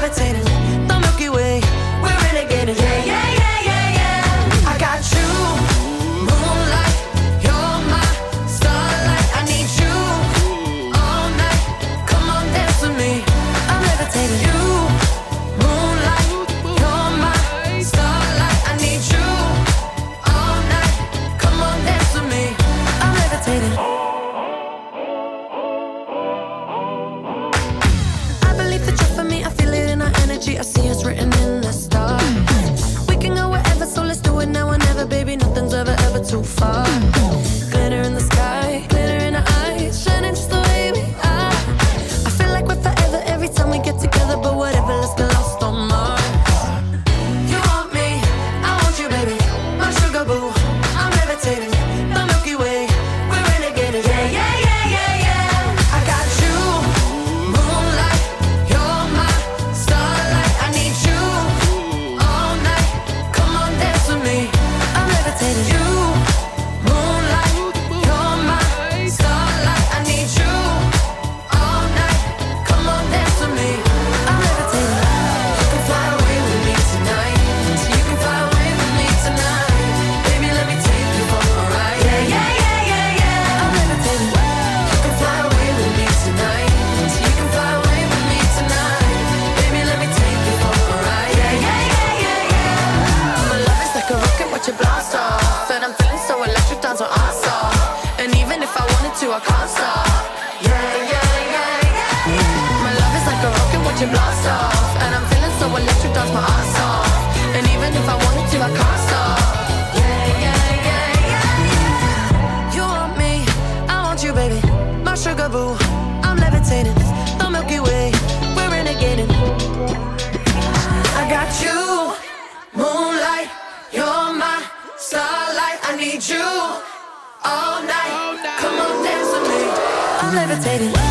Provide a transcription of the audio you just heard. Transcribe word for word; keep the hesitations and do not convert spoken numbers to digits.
levitating, the Milky Way, we're renegading. Yeah, yeah, yeah, yeah, yeah. I got you, moonlight, you're my starlight. I need you all night. Come on, dance with me. I'm levitating. You, moonlight, you're my starlight. I need you all night. Come on, dance with me. I'm levitating. I see us written in the stars. We can go wherever, so let's do it now or never. Baby, nothing's ever, ever too far. Glitter in the sky, glitter in our eyes, shining just the way we are. I feel like we're forever every time we get together. But whatever, let's get lost on Mars. You want me, I want you, baby. My sugar boo, I'm levitating. The Milky Way, we're renegading. Yeah, yeah, yeah, yeah, yeah. I got you, moonlight, you're my starlight. I need you all night. Come on, dance with me. I'm levitating. You, moonlight, you're my starlight. I need you all night. Come on, dance with me. I'm levitating. You can fly away with me tonight. You can fly away with me tonight. Baby, let me take you for a ride. Yeah, yeah, yeah, yeah, yeah. I'm levitating. You can fly away with me tonight. You can fly away with me tonight. Baby, let me take you for a ride. Yeah, yeah, yeah, yeah, yeah. My love is like a rocket, watch it blast off. And I'm feeling so electric, dance on our off. And even if I wanted to, I can't stop. Yeah, yeah, yeah, yeah. My love is like a rocket, watch it blast off. And I'm feeling so electric, dance my ass off. And even if I wanted to, I can't stop. Yeah, yeah, yeah, yeah. You want me, I want you, baby. My sugar boo, I'm levitating. The Milky Way, we're renegading. I got you, moonlight, you're my starlight. I need you all night. Come on, dance with me. I'm levitating.